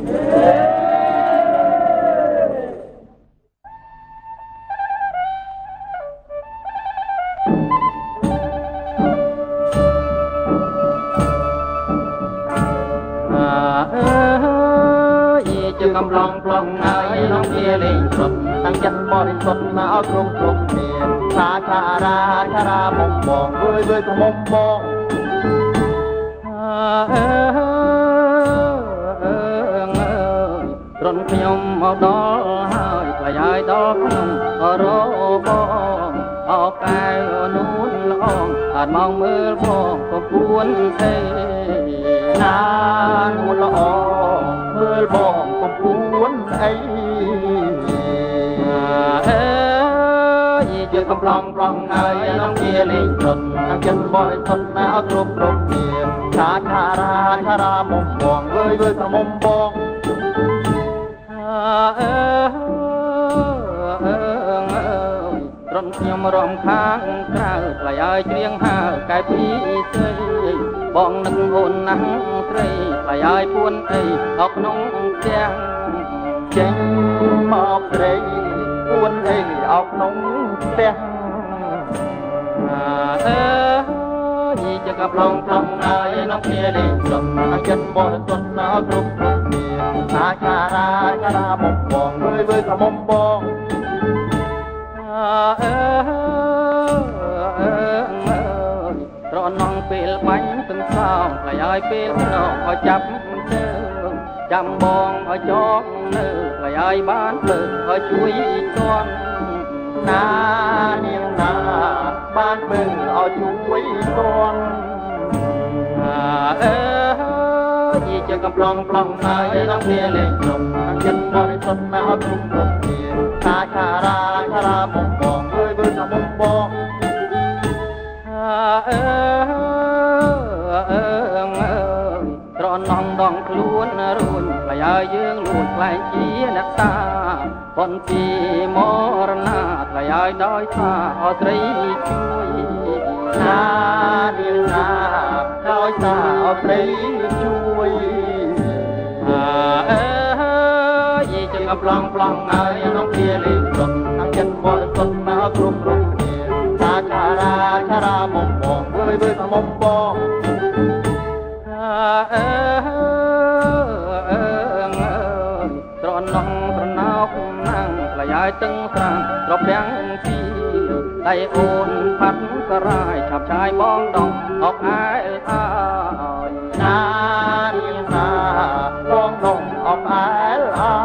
កំឡុងប្លង់ហើយនំជាលេងសុទ្ធតាំងចិត្តបរិសុទ្ធមកឲ្យគ្រប់គ្នាខារាមុំបងវើយក៏មុំបងរនខ្ញុំមកដល់ហើយថ្លៃហើយដល់ខ្ញុំរបងអោកែវនូនល្អងអត់មកមើលបងក៏ពួនទេណានូនល្អមើលបងក៏ពួនអីជាកំឡុងប្លង់ហើយនំជាលេងសុទ្ធតាំងចិត្តបរិសុទ្ធមកឲ្យគ្រប់គ្នាខារាមុំបងវើយក៏មុំបងរនខ្ញុំរំខាងក្រៅថ្លៃឲ្យច្រៀងហើកែពីស្រីបងនឹងអូនណាស់ស្រីថ្លៃឲ្យពួនអីអោក្នុងផ្ទះចេញមកស្រីពួនអីអោក្នុងផ្ទះជាកំឡុងប្លង់ហើយនំជាលេងសុទ្ធតាំងចិត្តបរិសុទ្ធមកគ្រប់គ្នាខារាមុំបងវើយក៏មុំបងត្រនងពេលបាញ់ទាំងសោថ្លៃឲ្យពេលខ្នងឲ្យចាប់ជើងចាំបងឲ្យចងនៅថ្លៃឲ្យបានលើឲ្យជួយទាន់ណានាងណាបានពឹងឲ្យជួយទាន់ជាកំឡុងប្លង់ហើយនំជាលេងសុទ្ធតាំងចិត្តបរិសុទ្ធមកឲ្យគ្រប់គ្នាខារាមុំបងវើយក៏មុំបងត្រនងដងខ្លួនរួញថ្លៃឲ្យយើងលួនខ្លែងជាអ្នកតាប៉ុនពីមរណាថ្លៃឲ្យដោយថាអស្រីជួយណានាងណាដោយថាអស្រីជួយជាកំឡុងប្លង់ហើយនំជាលេងសុទ្ធតាំងចិត្តបរិសុទ្ធមកគ្រប់គ្នាខារាមុំបងវើយក៏មុំបងត្រនងត្រណោកណាំងថ្លៃឲ្យទឹងស្រាំត្រពាំងពីដៃអូនផាត់ក៏រាយឆាប់ឆាយបងដងអកអែលអើយណានាងណាបងដងអកអែលអើ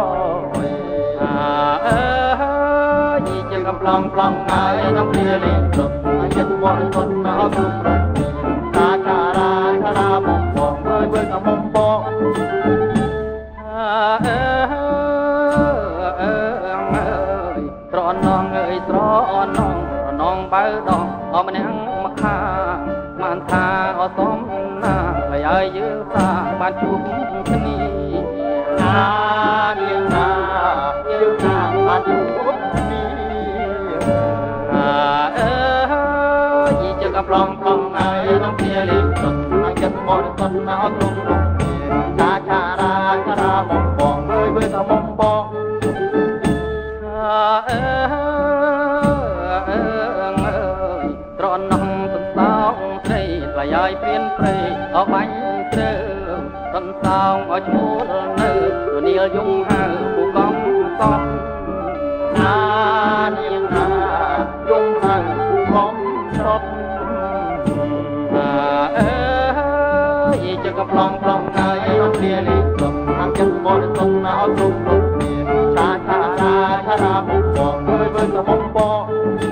យជាកំឡុងប្លង់ហើយនំជាលេងសុទ្ធតាំងចិត្តបរិសុទ្ធមកគ្រប់គ្នាខារាមុំបងវើយក៏មុំបងត្រនងអើយត្រនងបើដងអម្នាក់មកខាបានថាអសមណាថ្លៃឲ្យយើងសាបានជួបគ្នាណានាងណាយើងសាបានជួបគ្នាជាកំឡុងប្លង់ហើយនំជាលេងសុទ្ធតាំងចិត្តបរិសុទ្ធមកគ្រប់គ្នាខារាមុំបងវើយក៏មុំបងត្រនងសន្សោងស្រីថ្លៃឲ្យព្រានព្រៃអោបាញ់ព្រើសន្សោងឲ្យឈ្មោះនៅរនាលយំហៅពូកំកប់ណានាងណាយំហៅពូកំស្រុតជាកំឡុងប្លង់ហើយនំជាលេងសុទ្ធតាំងចិត្តបរិសុទ្ធមកឲ្យគ្រប់គ្នាខារាមុំបងវើយក៏មុំបង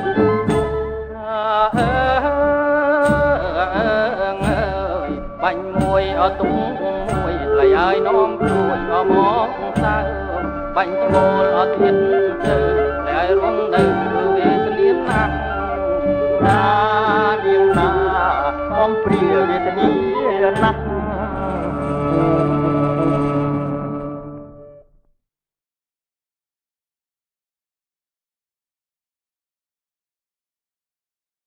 បាញ់មួយអត់ទុំមួយថ្លៃឲ្យនាំព្រួយអមកសើបាញ់ឈ្មោលអត់ទៀតទៅថ្លៃឲ្យរំទៅវាស្លៀនណាស់ណានាងណាអំព្រាវេទនីណាស់